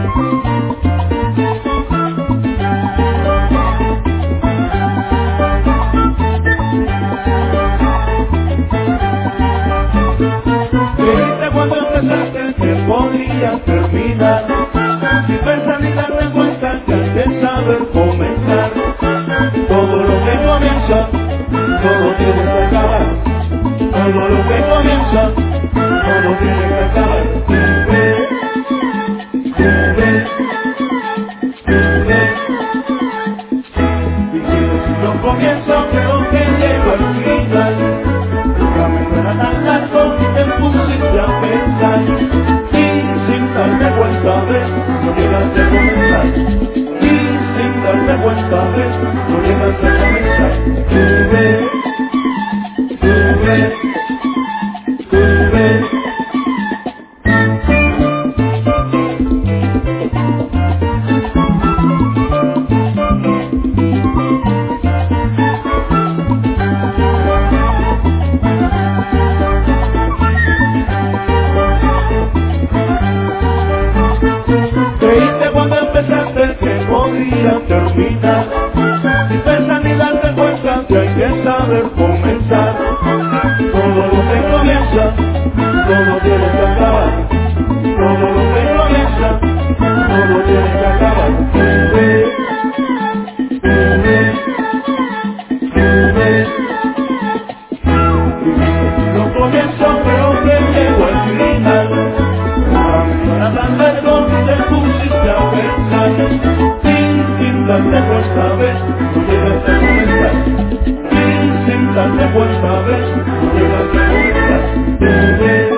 Creíste cuando empezaste que podría terminar, sin pensar ni darte cuenta que hay que saber comenzar. Todo lo que comienza, todo tiene que acabar. Todo lo que comienza, todo tiene que acabar. Dijiste si no comienzo, creo que llego al final. El camino era tan largo y te pusiste a pensar. Y sin darte cuenta, ves, no llegaste a comenzar. Y sin darte cuenta, ves, no llegaste a comenzar. Tuve. Creíste cuando empezaste que podría terminar, sin pensar ni darte cuenta que hay que saber comenzar. Todo lo que comienza, todo tiene que acabar. Todo lo que comienza, todo tiene que acabar. Lo comienzo, creo que llego al final. Para tan largo te pusiste a pensar. Sin darte cuenta, ves, no llegaste a comenzar. Sin darte cuenta, ves, no llegaste a comenzar.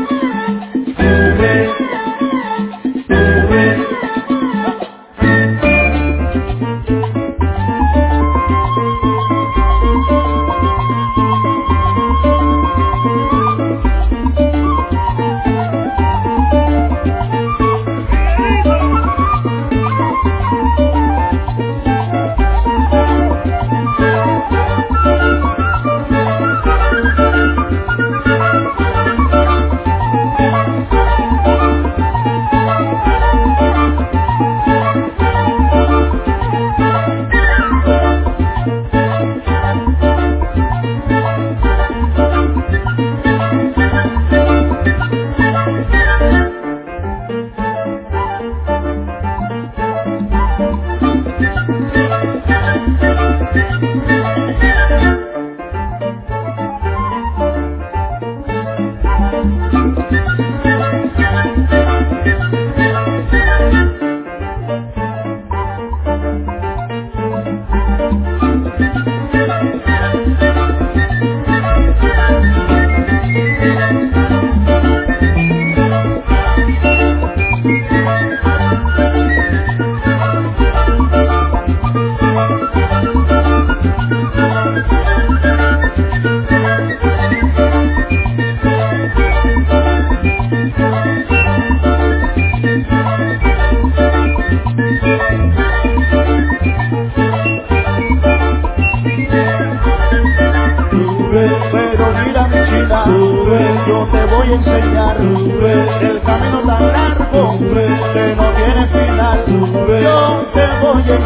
Pero mira mi china, yo te voy a enseñar el camino tan largo que no tiene final. Yo te voy a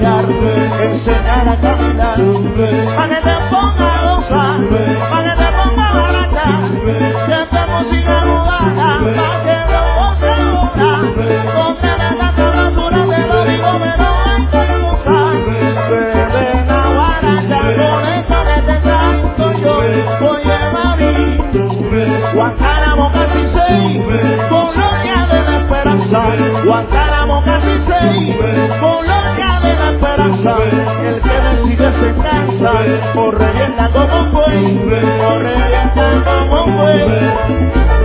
enseñar a caminar, para que te ponga a gozar, para que te ponga a baratar, siempre música mudada, para que lo goce ahora. Donde me da sabrosura te lo digo, pero hay que gozar. Ven a baratar con eso que te canto yo. Oye mami, Guantánamo casi 6, colonia de la esperanza. Guantánamo casi 6, colonia de la esperanza. El que decide se cansa, o revienta como un buey, o revienta como un buey.